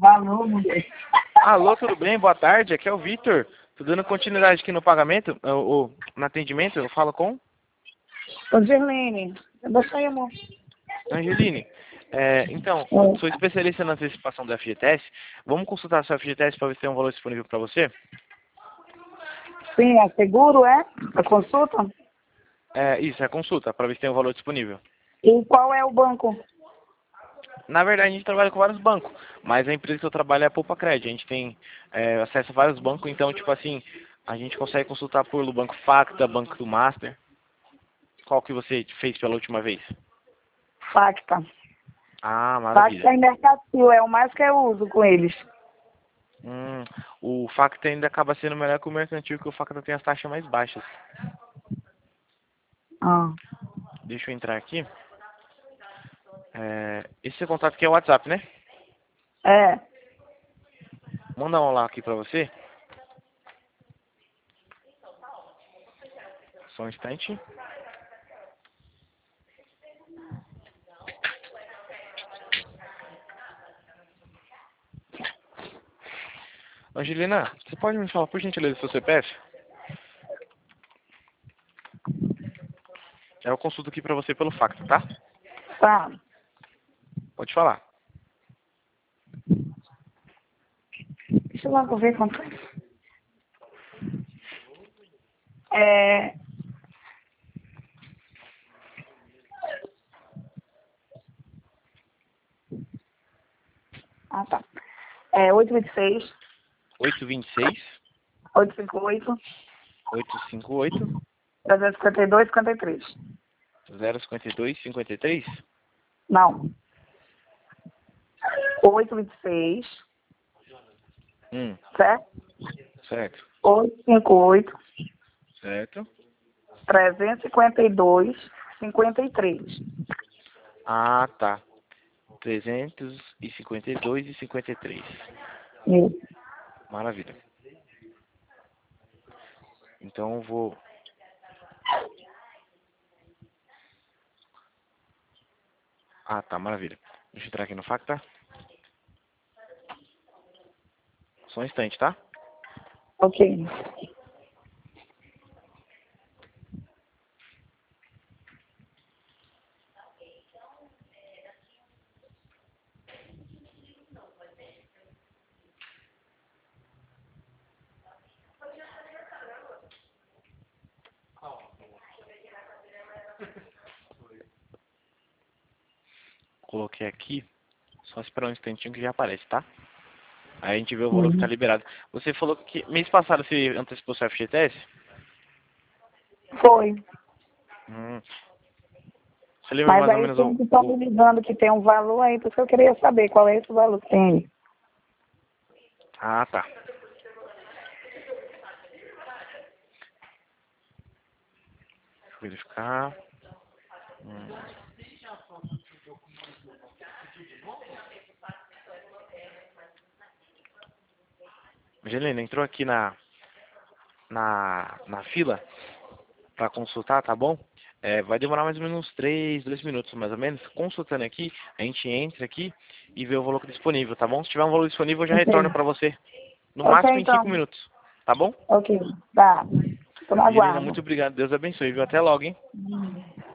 Alô, mulher. Alô, tudo bem? Boa tarde, aqui é o Vitor. Tô dando continuidade aqui no pagamento, ou no atendimento, eu falo com Ô, Gerlene, deixa aí, amor. Angeline. Então, Oi. sou especialista na antecipação do FGTS. Vamos consultar seu FGTS para ver se tem um valor disponível para você? Sim, é seguro, é? A consulta? Isso, é a consulta, para ver se tem um valor disponível. E qual é o banco? Na verdade, a gente trabalha com vários bancos, mas a empresa que eu trabalho é a Poupa Cred. A gente tem acesso a vários bancos, então, tipo assim, a gente consegue consultar pelo Banco Facta, Banco do Master. Qual que você fez pela última vez? Facta. Ah, Facta maravilha. e Mercantil, é o mais que eu uso com eles. O Facta ainda acaba sendo melhor que o Mercantil, porque o Facta tem as taxas mais baixas. Ah. Deixa eu entrar aqui. Esse seu contato aqui é o WhatsApp, né? É. Manda um olá aqui pra você. Só um instante. Angelina, você pode me falar, por gentileza, seu CPF? Eu consulto aqui pra você pelo Facta, tá? Tá. Pode falar. Deixa eu logo ver quanto é. Ah, tá. É 826, 826 858, 858 352, 53. 052 53. Não. 826, certo? Certo. 858, Certo. 352, 53. Ah, tá. 352 e 53. Isso. Maravilha. Então eu vou... Ah, tá, maravilha. Deixa eu entrar aqui no Facta. Só um instante, tá? Ok. Coloquei aqui. Só esperar um instantinho que já aparece, tá? Aí a gente vê o valor que tá Uhum. liberado. Você falou que mês passado você antecipou seu FGTS? Foi. Hum. Você lembra Mas mais ou aí menos sempre estão me ligando que tem um valor aí, por isso que eu queria saber qual é esse valor que tem aí. Ah, tá. Deixa eu verificar. Angelina, entrou aqui na fila para consultar, tá bom? Vai demorar mais ou menos uns 2 minutos mais ou menos. Consultando aqui, a gente entra aqui e vê o valor disponível, tá bom? Se tiver um valor disponível, eu já Ok. retorno para você. No Ok, máximo em 5 então. minutos, tá bom? Ok. Tá. Tô no Angelina, aguardo. muito obrigado. Deus abençoe, viu? Até logo, hein?